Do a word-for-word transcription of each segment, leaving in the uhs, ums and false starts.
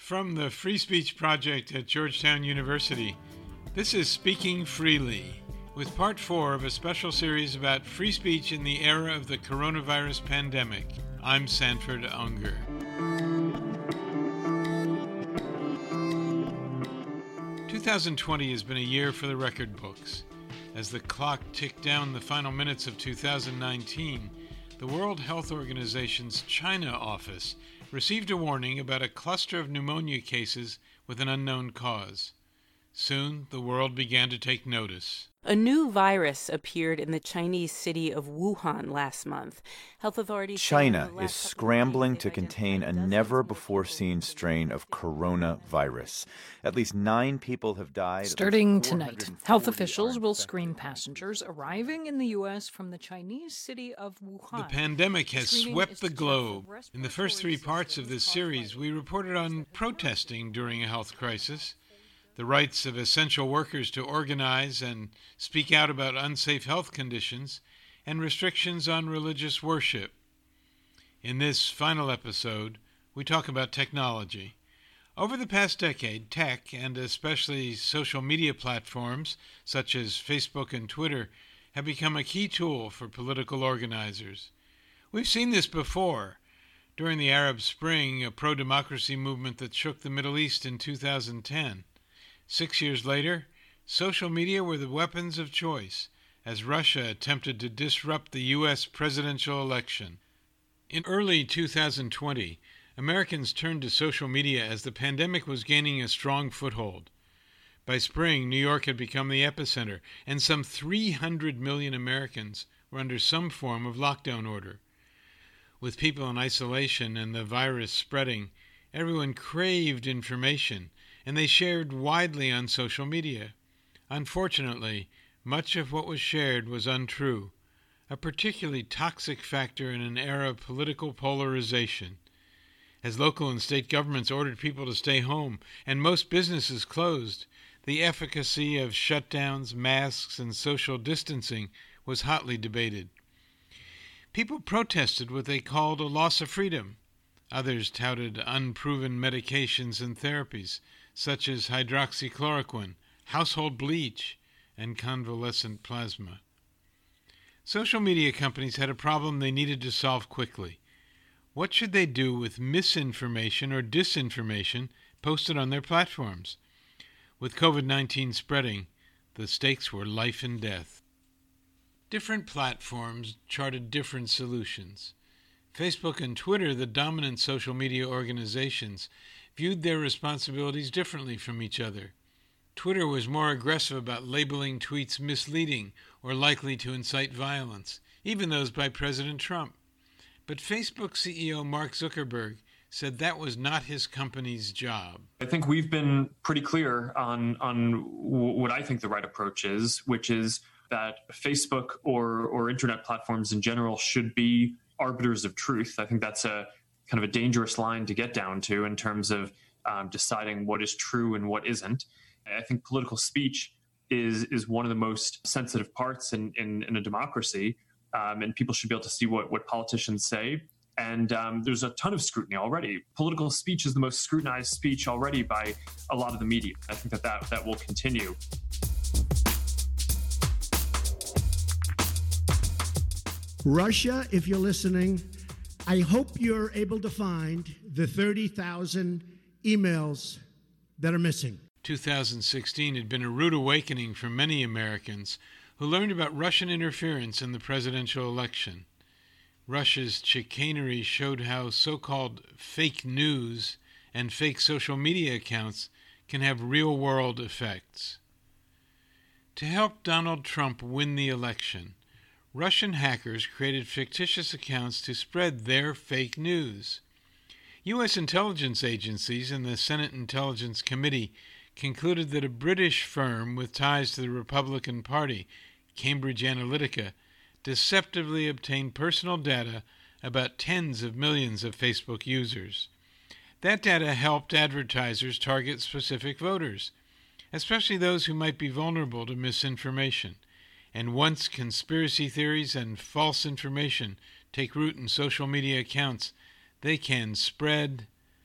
From the Free Speech Project at Georgetown University, this is Speaking Freely, with part four of a special series about free speech in the era of the coronavirus pandemic. I'm Sanford Unger. twenty twenty has been a year for the record books. As the clock ticked down the final minutes of two thousand nineteen, the World Health Organization's China office received a warning about a cluster of pneumonia cases with an unknown cause. Soon, the world began to take notice. A new virus appeared in the Chinese city of Wuhan last month. Health authorities China is scrambling to contain a never-before-seen strain of coronavirus. At least nine people have died. Starting tonight, health officials will screen passengers arriving in the U S from the Chinese city of Wuhan. The pandemic has swept the globe. In the first three parts of this series, we reported on protesting during a health crisis, the rights of essential workers to organize and speak out about unsafe health conditions, and restrictions on religious worship. In this final episode, we talk about technology. Over the past decade, tech, and especially social media platforms such as Facebook and Twitter, have become a key tool for political organizers. We've seen this before. During the Arab Spring, a pro-democracy movement that shook the Middle East in two thousand ten. Six years later, social media were the weapons of choice as Russia attempted to disrupt the U S presidential election. In early two thousand twenty, Americans turned to social media as the pandemic was gaining a strong foothold. By spring, New York had become the epicenter, and some three hundred million Americans were under some form of lockdown order. With people in isolation and the virus spreading, everyone craved information, and they shared widely on social media. Unfortunately, much of what was shared was untrue, a particularly toxic factor in an era of political polarization. As local and state governments ordered people to stay home and most businesses closed, the efficacy of shutdowns, masks, and social distancing was hotly debated. People protested what they called a loss of freedom. Others touted unproven medications and therapies, such as hydroxychloroquine, household bleach, and convalescent plasma. Social media companies had a problem they needed to solve quickly. What should they do with misinformation or disinformation posted on their platforms? With covid nineteen spreading, the stakes were life and death. Different platforms charted different solutions. Facebook and Twitter, the dominant social media organizations, viewed their responsibilities differently from each other. Twitter was more aggressive about labeling tweets misleading or likely to incite violence, even those by President Trump. But Facebook C E O Mark Zuckerberg said that was not his company's job. I think we've been pretty clear on, on what I think the right approach is, which is that Facebook or, or internet platforms in general should be arbiters of truth. I think that's a kind of a dangerous line to get down to in terms of um, deciding what is true and what isn't. I think political speech is is one of the most sensitive parts in, in, in a democracy, um, and people should be able to see what, what politicians say. And um, there's a ton of scrutiny already. Political speech is the most scrutinized speech already by a lot of the media. I think that that, that will continue. Russia, if you're listening, I hope you're able to find the thirty thousand emails that are missing. two thousand sixteen had been a rude awakening for many Americans who learned about Russian interference in the presidential election. Russia's chicanery showed how so-called fake news and fake social media accounts can have real-world effects. To help Donald Trump win the election, Russian hackers created fictitious accounts to spread their fake news. U S intelligence agencies and the Senate Intelligence Committee concluded that a British firm with ties to the Republican Party, Cambridge Analytica, deceptively obtained personal data about tens of millions of Facebook users. That data helped advertisers target specific voters, especially those who might be vulnerable to misinformation. And once conspiracy theories and false information take root in social media accounts, they can spread,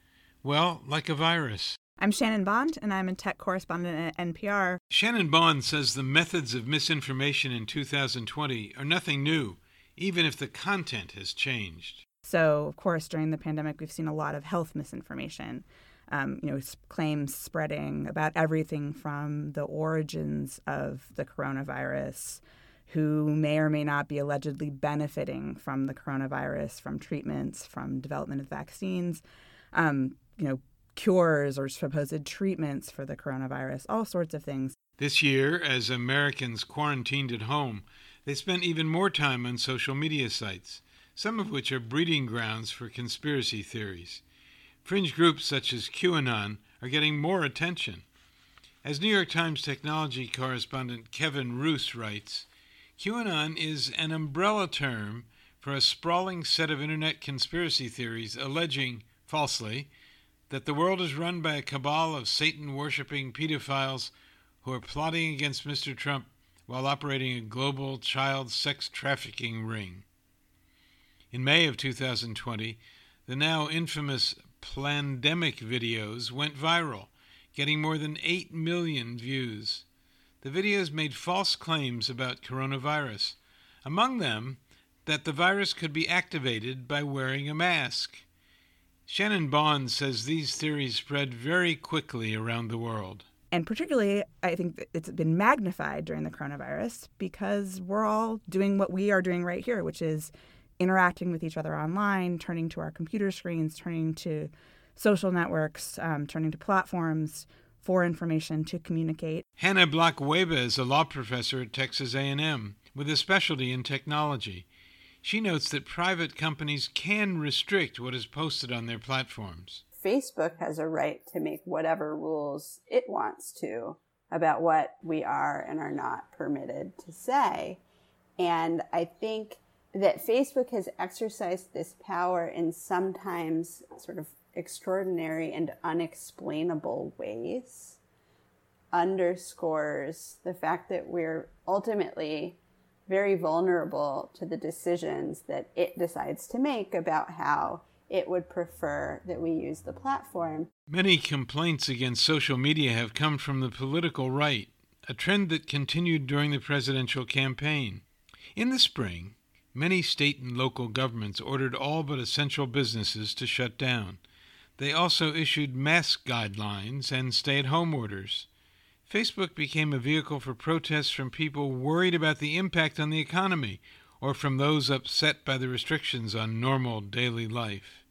Well, like a virus. I'm Shannon Bond, and I'm a tech correspondent at N P R. Shannon Bond says the methods of misinformation in two thousand twenty are nothing new, even if the content has changed. So, of course, during the pandemic, we've seen a lot of health misinformation. Um, you know, claims spreading about everything from the origins of the coronavirus, who may or may not be allegedly benefiting from the coronavirus, from treatments, from development of vaccines, um, you know, cures or supposed treatments for the coronavirus, all sorts of things. This year, as Americans quarantined at home, they spent even more time on social media sites, some of which are breeding grounds for conspiracy theories. Fringe groups such as QAnon are getting more attention. As New York Times technology correspondent Kevin Roose writes, QAnon is an umbrella term for a sprawling set of internet conspiracy theories alleging, falsely, that the world is run by a cabal of Satan-worshipping pedophiles who are plotting against Mister Trump while operating a global child sex trafficking ring. In May of two thousand twenty, the now infamous Plandemic videos went viral, getting more than eight million views. The videos made false claims about coronavirus, among them that the virus could be activated by wearing a mask. Shannon Bond says these theories spread very quickly around the world. And particularly, I think that it's been magnified during the coronavirus because we're all doing what we are doing right here, which is interacting with each other online, turning to our computer screens, turning to social networks, um, turning to platforms for information to communicate. Hannah Block-Weba is a law professor at Texas A and M with a specialty in technology. She notes that private companies can restrict what is posted on their platforms. Facebook has a right to make whatever rules it wants to about what we are and are not permitted to say. And I think that Facebook has exercised this power in sometimes sort of extraordinary and unexplainable ways, underscores the fact that we're ultimately very vulnerable to the decisions that it decides to make about how it would prefer that we use the platform. Many complaints against social media have come from the political right, a trend that continued during the presidential campaign. In the spring, many state and local governments ordered all but essential businesses to shut down. They also issued mask guidelines and stay-at-home orders. Facebook became a vehicle for protests from people worried about the impact on the economy or from those upset by the restrictions on normal daily life.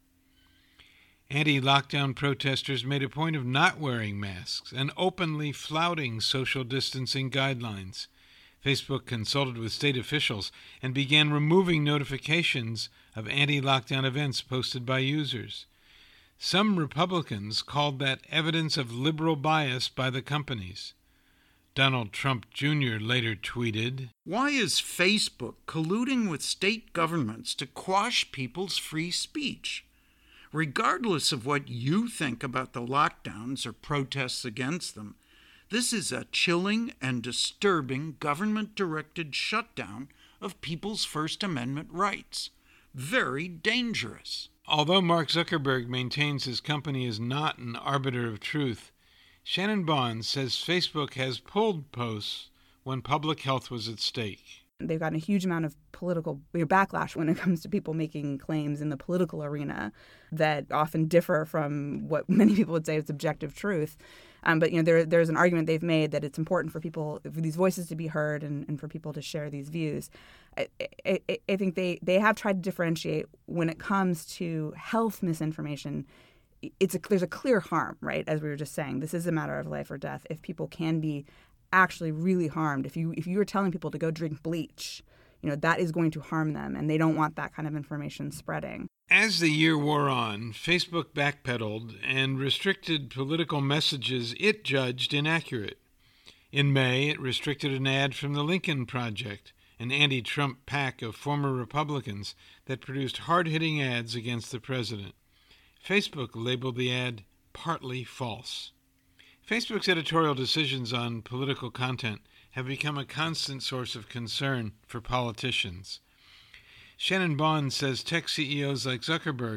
Anti-lockdown protesters made a point of not wearing masks and openly flouting social distancing guidelines. Facebook consulted with state officials and began removing notifications of anti-lockdown events posted by users. Some Republicans called that evidence of liberal bias by the companies. Donald Trump Junior later tweeted, "Why is Facebook colluding with state governments to quash people's free speech? Regardless of what you think about the lockdowns or protests against them, this is a chilling and disturbing government-directed shutdown of people's First Amendment rights. Very dangerous." Although Mark Zuckerberg maintains his company is not an arbiter of truth, Shannon Bond says Facebook has pulled posts when public health was at stake. They've gotten a huge amount of political backlash when it comes to people making claims in the political arena that often differ from what many people would say is objective truth. Um, but you know, there, there's an argument they've made that it's important for people, for these voices to be heard and, and for people to share these views. I, I, I think they, they have tried to differentiate when it comes to health misinformation. It's a, there's a clear harm, right? As we were just saying, this is a matter of life or death. If people can be actually really harmed, if you if you were telling people to go drink bleach, you know, that is going to harm them, and they don't want that kind of information spreading. As the year wore on, Facebook backpedaled and restricted political messages it judged inaccurate. In May, it restricted an ad from the Lincoln Project, an anti-Trump pack of former Republicans that produced hard-hitting ads against the president. Facebook labeled the ad partly false. Facebook's editorial decisions on political content have become a constant source of concern for politicians. Shannon Bond says tech C E Os like Zuckerberg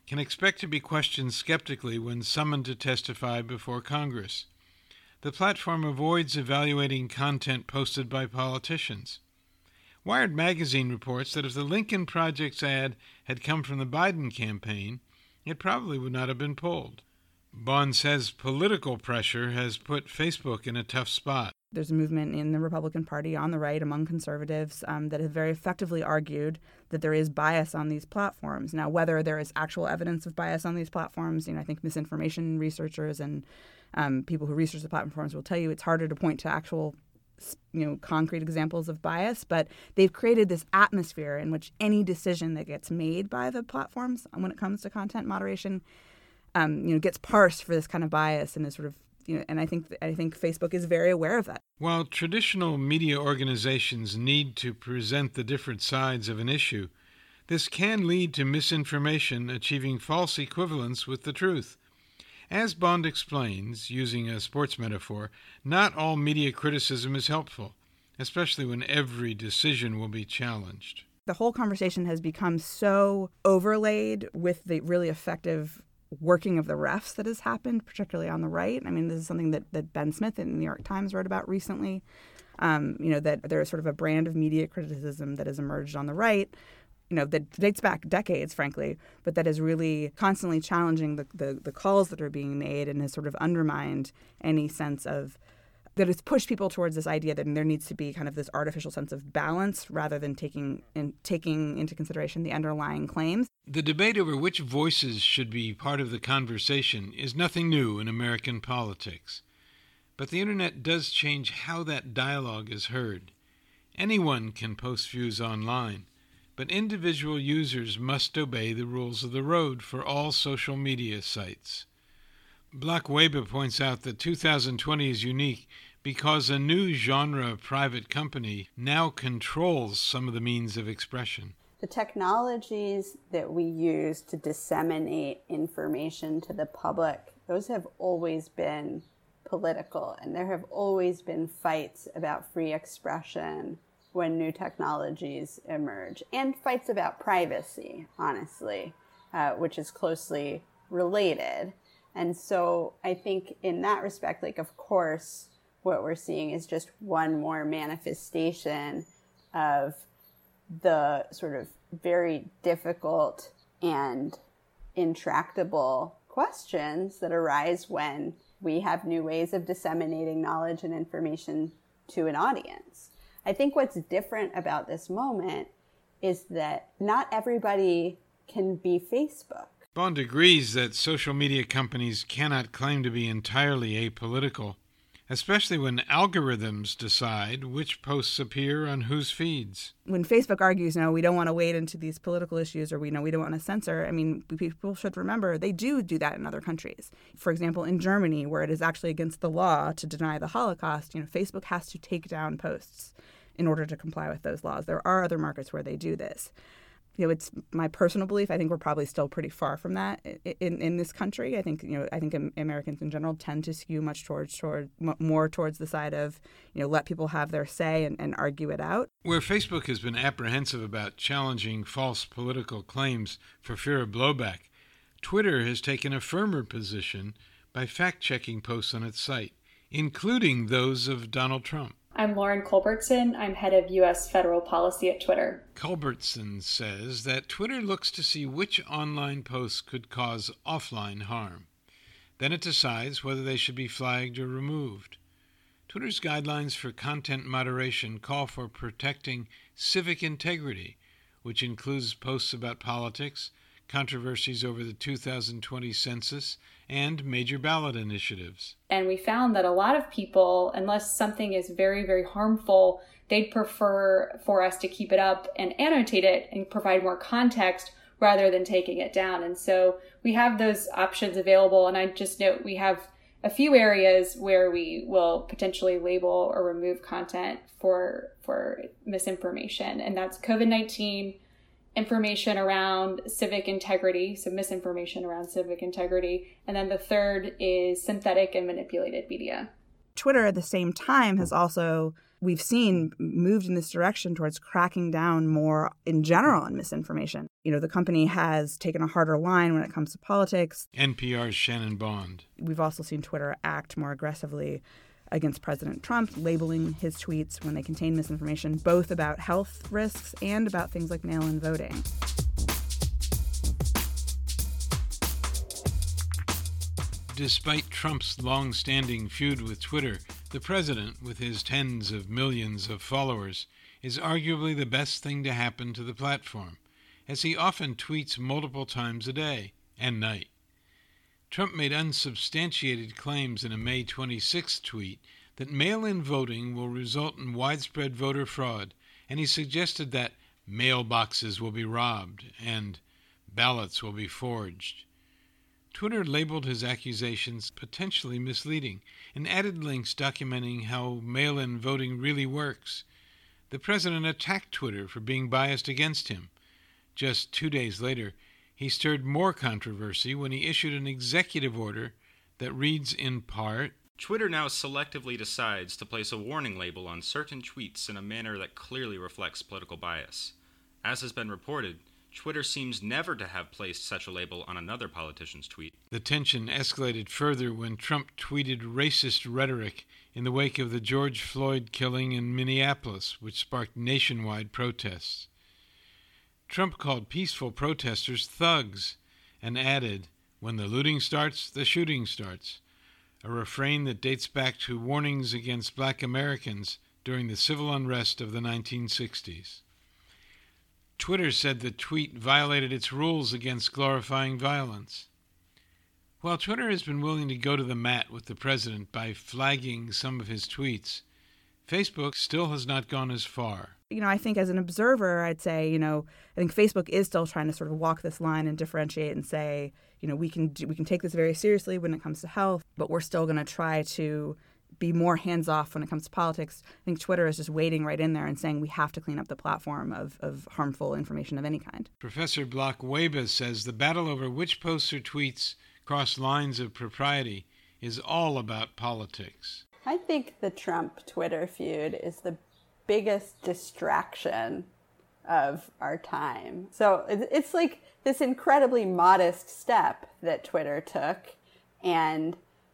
can expect to be questioned skeptically when summoned to testify before Congress. The platform avoids evaluating content posted by politicians. Wired magazine reports that if the Lincoln Project's ad had come from the Biden campaign, it probably would not have been pulled. Bond says political pressure has put Facebook in a tough spot. There's a movement in the Republican Party on the right among conservatives um, that have very effectively argued that there is bias on these platforms. Now, whether there is actual evidence of bias on these platforms, you know, I think misinformation researchers and um, people who research the platforms will tell you it's harder to point to actual, you know, concrete examples of bias. But they've created this atmosphere in which any decision that gets made by the platforms when it comes to content moderation, um, you know, gets parsed for this kind of bias and is sort of You know, and I think I think Facebook is very aware of that. While traditional media organizations need to present the different sides of an issue, this can lead to misinformation achieving false equivalence with the truth. As Bond explains, using a sports metaphor, not all media criticism is helpful, especially when every decision will be challenged. The whole conversation has become so overlaid with the really effective working of the refs that has happened, particularly on the right. I mean, this is something that, that Ben Smith in the New York Times wrote about recently, um, you know, that there is sort of a brand of media criticism that has emerged on the right, you know, that dates back decades, frankly, but that is really constantly challenging the, the, the calls that are being made and has sort of undermined any sense of that has pushed people towards this idea that there needs to be kind of this artificial sense of balance rather than taking in, taking into consideration the underlying claims. The debate over which voices should be part of the conversation is nothing new in American politics. But the internet does change how that dialogue is heard. Anyone can post views online, but individual users must obey the rules of the road for all social media sites. Block Weber points out that two thousand twenty is unique because a new genre of private company now controls some of the means of expression. The technologies that we use to disseminate information to the public, those have always been political, and there have always been fights about free expression when new technologies emerge, and fights about privacy, honestly, uh, which is closely related. And so I think in that respect, like, of course, what we're seeing is just one more manifestation of the sort of very difficult and intractable questions that arise when we have new ways of disseminating knowledge and information to an audience. I think what's different about this moment is that not everybody can be Facebook. Bond agrees that social media companies cannot claim to be entirely apolitical, especially when algorithms decide which posts appear on whose feeds. When Facebook argues, no, we don't want to wade into these political issues, or we know we don't want to censor, I mean, people should remember they do do that in other countries. For example, in Germany, where it is actually against the law to deny the Holocaust, you know, Facebook has to take down posts in order to comply with those laws. There are other markets where they do this. You know, it's my personal belief. I think we're probably still pretty far from that in, in this country. I think, you know, I think Americans in general tend to skew much towards, toward, more towards the side of, you know, let people have their say and, and argue it out. Where Facebook has been apprehensive about challenging false political claims for fear of blowback, Twitter has taken a firmer position by fact-checking posts on its site, including those of Donald Trump. I'm Lauren Culbertson. I'm head of U S federal policy at Twitter. Culbertson says that Twitter looks to see which online posts could cause offline harm. Then it decides whether they should be flagged or removed. Twitter's guidelines for content moderation call for protecting civic integrity, which includes posts about politics, controversies over the two thousand twenty census, and major ballot initiatives. And we found that a lot of people, unless something is very, very harmful, they'd prefer for us to keep it up and annotate it and provide more context rather than taking it down. And so we have those options available. And I just note we have a few areas where we will potentially label or remove content for, for misinformation. And that's COVID nineteen, information around civic integrity, so misinformation around civic integrity. And then the third is synthetic and manipulated media. Twitter at the same time has also we've seen moved in this direction towards cracking down more in general on misinformation. You know, the company has taken a harder line when it comes to politics. N P R's Shannon Bond. We've also seen Twitter act more aggressively against President Trump, labeling his tweets when they contain misinformation, both about health risks and about things like mail-in voting. Despite Trump's long-standing feud with Twitter, the president, with his tens of millions of followers, is arguably the best thing to happen to the platform, as he often tweets multiple times a day and night. Trump made unsubstantiated claims in a May twenty-sixth tweet that mail-in voting will result in widespread voter fraud, and he suggested that mailboxes will be robbed and ballots will be forged. Twitter labeled his accusations potentially misleading and added links documenting how mail-in voting really works. The president attacked Twitter for being biased against him. Just two days later, he stirred more controversy when he issued an executive order that reads in part, Twitter now selectively decides to place a warning label on certain tweets in a manner that clearly reflects political bias. As has been reported, Twitter seems never to have placed such a label on another politician's tweet. The tension escalated further when Trump tweeted racist rhetoric in the wake of the George Floyd killing in Minneapolis, which sparked nationwide protests. Trump called peaceful protesters thugs and added, "When the looting starts, the shooting starts," a refrain that dates back to warnings against black Americans during the civil unrest of the nineteen sixties. Twitter said the tweet violated its rules against glorifying violence. While Twitter has been willing to go to the mat with the president by flagging some of his tweets, Facebook still has not gone as far. You know, I think as an observer, I'd say, you know, I think Facebook is still trying to sort of walk this line and differentiate and say, you know, we can do, we can take this very seriously when it comes to health, but we're still going to try to be more hands-off when it comes to politics. I think Twitter is just wading right in there and saying we have to clean up the platform of, of harmful information of any kind. Professor Bloch-Webe says the battle over which posts or tweets cross lines of propriety is all about politics. I think the Trump-Twitter feud is the biggest distraction of our time. So it's like this incredibly modest step that Twitter took, and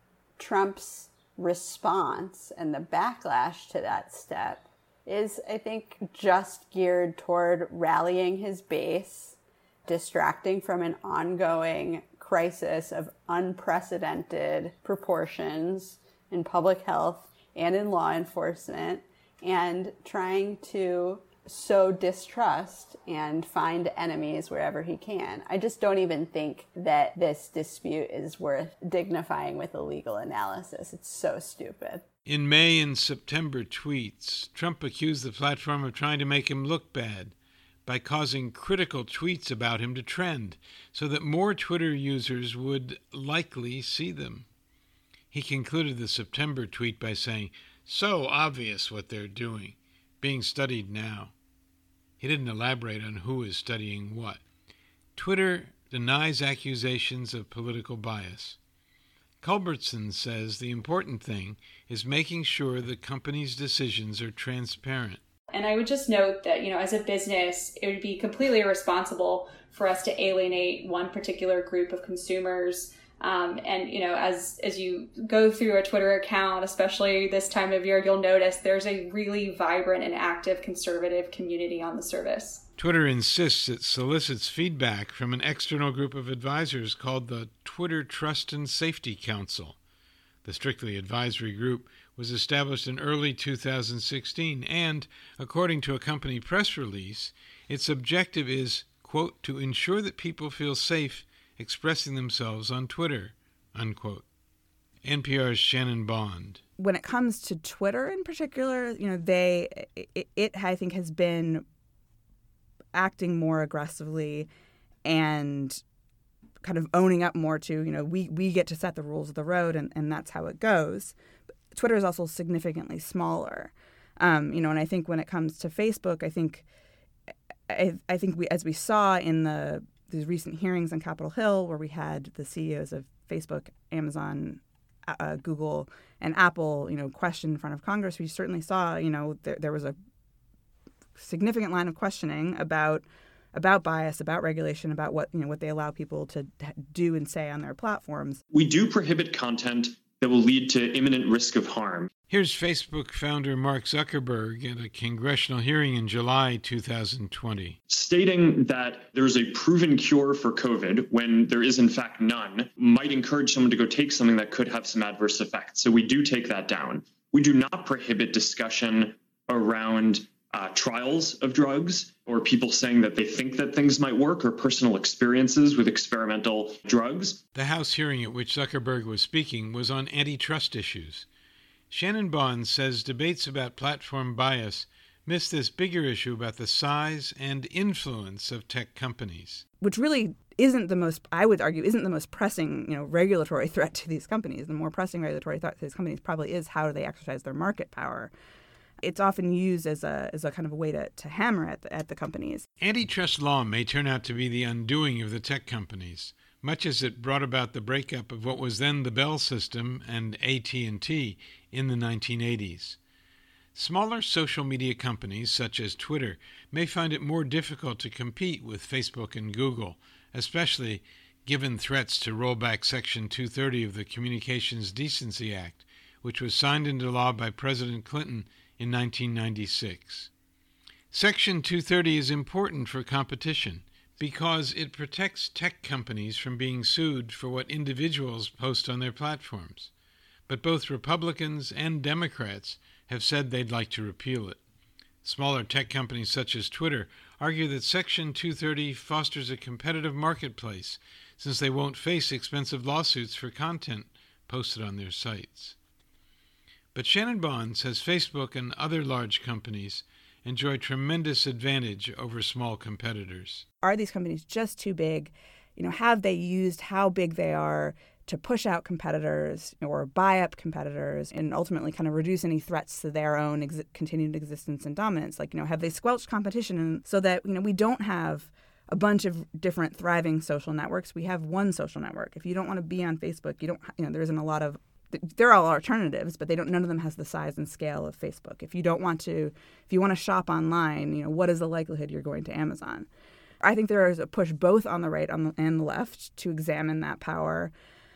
Trump's response and the backlash to that step is, I think, just geared toward rallying his base, distracting from an ongoing crisis of unprecedented proportions in public health and in law enforcement, and trying to sow distrust and find enemies wherever he can. I just don't even think that this dispute is worth dignifying with a legal analysis. It's so stupid. In May and September tweets, Trump accused the platform of trying to make him look bad by causing critical tweets about him to trend so that more Twitter users would likely see them. He concluded the September tweet by saying, "So obvious what they're doing, being studied now." He didn't elaborate on who is studying what. Twitter denies accusations of political bias. Culbertson says the important thing is making sure the company's decisions are transparent. And I would just note that, you know, as a business, it would be completely irresponsible for us to alienate one particular group of consumers. Um, and, you know, as as you go through a Twitter account, especially this time of year, you'll notice there's a really vibrant and active conservative community on the service. Twitter insists it solicits feedback from an external group of advisors called the Twitter Trust and Safety Council. The strictly advisory group was established in early two thousand sixteen, and, according to a company press release, its objective is, quote, to ensure that people feel safe expressing themselves on Twitter, unquote. N P R's Shannon Bond. When it comes to Twitter in particular, you know, they it, it I think has been acting more aggressively and kind of owning up more to, you know, we, we get to set the rules of the road, and, and that's how it goes. But Twitter is also significantly smaller. Um, you know, and I think when it comes to Facebook, I think I, I think we, as we saw in the these recent hearings on Capitol Hill, where we had the C E Os of Facebook, Amazon, uh, Google and Apple, you know, questioned in front of Congress, we certainly saw, you know, there, there was a significant line of questioning about about bias, about regulation, about what, you know, what they allow people to do and say on their platforms. We do prohibit content that will lead to imminent risk of harm. Here's Facebook founder Mark Zuckerberg at a congressional hearing in July two thousand twenty. Stating that there's a proven cure for COVID when there is in fact none might encourage someone to go take something that could have some adverse effects. So we do take that down. We do not prohibit discussion around uh, trials of drugs or people saying that they think that things might work or personal experiences with experimental drugs. The House hearing at which Zuckerberg was speaking was on antitrust issues. Shannon Bond says debates about platform bias miss this bigger issue about the size and influence of tech companies. Which really isn't the most, I would argue, isn't the most pressing, you know, regulatory threat to these companies. The more pressing regulatory threat to these companies probably is how do they exercise their market power. It's often used as a as a kind of a way to, to hammer at the, at the companies. Antitrust law may turn out to be the undoing of the tech companies, much as it brought about the breakup of what was then the Bell System and A T and T in the nineteen eighties. Smaller social media companies, such as Twitter, may find it more difficult to compete with Facebook and Google, especially given threats to roll back Section two thirty of the Communications Decency Act, which was signed into law by President Clinton in nineteen ninety-six. Section two thirty is important for competition because it protects tech companies from being sued for what individuals post on their platforms. But both Republicans and Democrats have said they'd like to repeal it. Smaller tech companies such as Twitter argue that Section two thirty fosters a competitive marketplace since they won't face expensive lawsuits for content posted on their sites. But Shannon Bond says Facebook and other large companies enjoy tremendous advantage over small competitors. Are these companies just too big? You know, have they used how big they are to push out competitors or buy up competitors and ultimately kind of reduce any threats to their own ex- continued existence and dominance? Like, you know, have they squelched competition so that, you know, we don't have a bunch of different thriving social networks? We have one social network. If you don't want to be on Facebook, you don't, you know, there isn't a lot of, there are alternatives, but they don't, none of them has the size and scale of Facebook. If you don't want to, if you want to shop online, you know, what is the likelihood you're going to Amazon? I think there is a push both on the right and the left to examine that power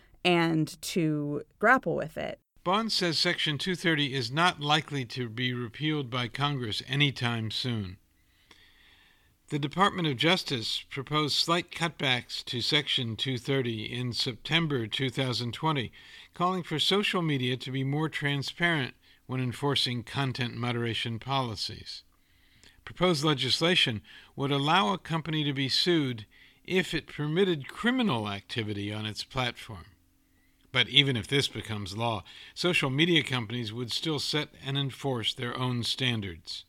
and to grapple with it. Bond says Section two thirty is not likely to be repealed by Congress anytime soon. The Department of Justice proposed slight cutbacks to Section two thirty in September two thousand twenty, calling for social media to be more transparent when enforcing content moderation policies. Proposed legislation would allow a company to be sued if it permitted criminal activity on its platform. But even if this becomes law, social media companies would still set and enforce their own standards.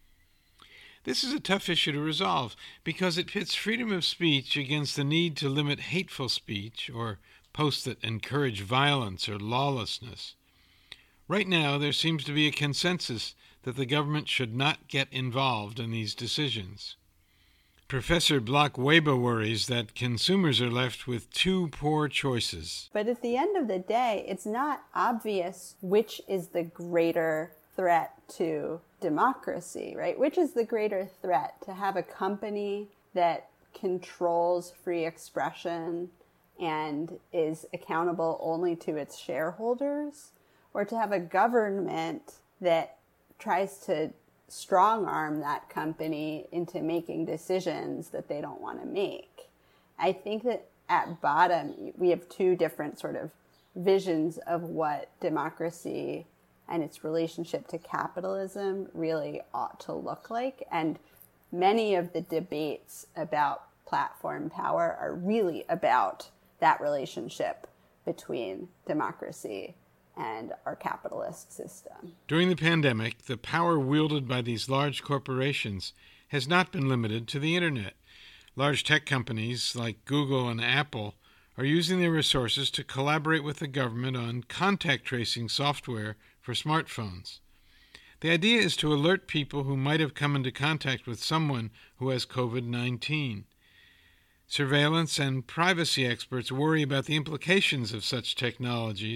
This is a tough issue to resolve because it pits freedom of speech against the need to limit hateful speech or posts that encourage violence or lawlessness. Right now, there seems to be a consensus that the government should not get involved in these decisions. Professor Bloch-Weber worries that consumers are left with two poor choices. But at the end of the day, it's not obvious which is the greater threat to democracy, right? Which is the greater threat, to have a company that controls free expression and is accountable only to its shareholders, or to have a government that tries to strong-arm that company into making decisions that they don't want to make. I think that at bottom, we have two different sort of visions of what democracy and its relationship to capitalism really ought to look like. And many of the debates about platform power are really about that relationship between democracy and our capitalist system. During the pandemic, the power wielded by these large corporations has not been limited to the internet. Large tech companies like Google and Apple are using their resources to collaborate with the government on contact tracing software for smartphones. The idea is to alert people who might have come into contact with someone who has COVID nineteen. Surveillance and privacy experts worry about the implications of such technologies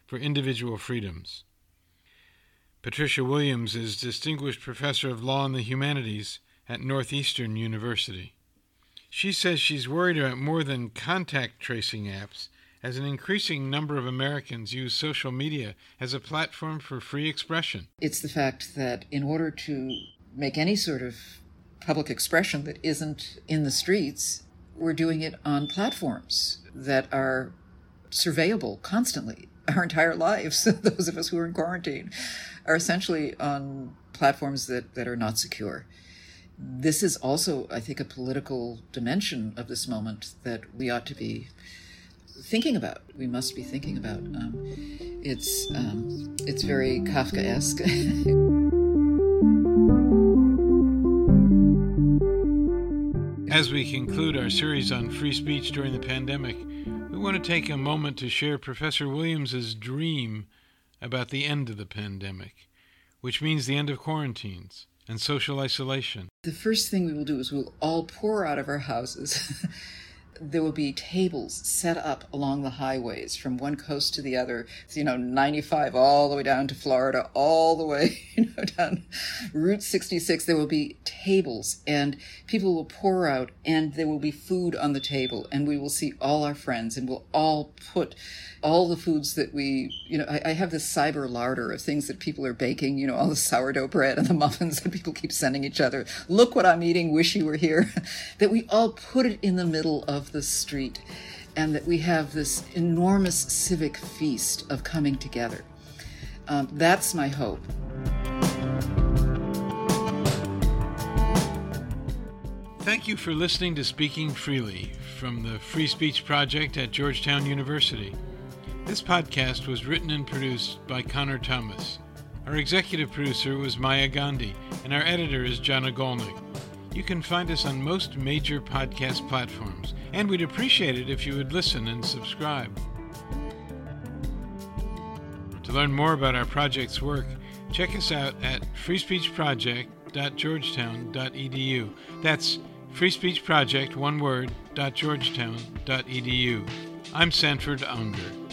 for individual freedoms. Patricia Williams is Distinguished Professor of Law and the Humanities at Northeastern University. She says she's worried about more than contact tracing apps, as an increasing number of Americans use social media as a platform for free expression. It's the fact that in order to make any sort of public expression that isn't in the streets, we're doing it on platforms that are surveyable constantly. Our entire lives, those of us who are in quarantine, are essentially on platforms that, that are not secure. This is also, I think, a political dimension of this moment that we ought to be thinking about. We must be thinking about. Um, it's um, it's very Kafkaesque. As we conclude our series on free speech during the pandemic, we want to take a moment to share Professor Williams's dream about the end of the pandemic, which means the end of quarantines and social isolation. The first thing we will do is we'll all pour out of our houses. There will be tables set up along the highways from one coast to the other, you know, ninety-five all the way down to Florida, all the way, you know, down Route sixty-six. There will be tables and people will pour out and there will be food on the table and we will see all our friends and we'll all put all the foods that we, you know, I, I have this cyber larder of things that people are baking, you know, all the sourdough bread and the muffins that people keep sending each other. Look what I'm eating, wish you were here. That we all put it in the middle of the street and that we have this enormous civic feast of coming together. Um, that's my hope. Thank you for listening to Speaking Freely from the Free Speech Project at Georgetown University. This podcast was written and produced by Connor Thomas. Our executive producer was Maya Gandhi, and our editor is Jana Golnick. You can find us on most major podcast platforms, and we'd appreciate it if you would listen and subscribe. To learn more about our project's work, check us out at free speech project dot georgetown dot e d u. That's Free Speech Project, one word, dot georgetown dot e d u. I'm Sanford Unger.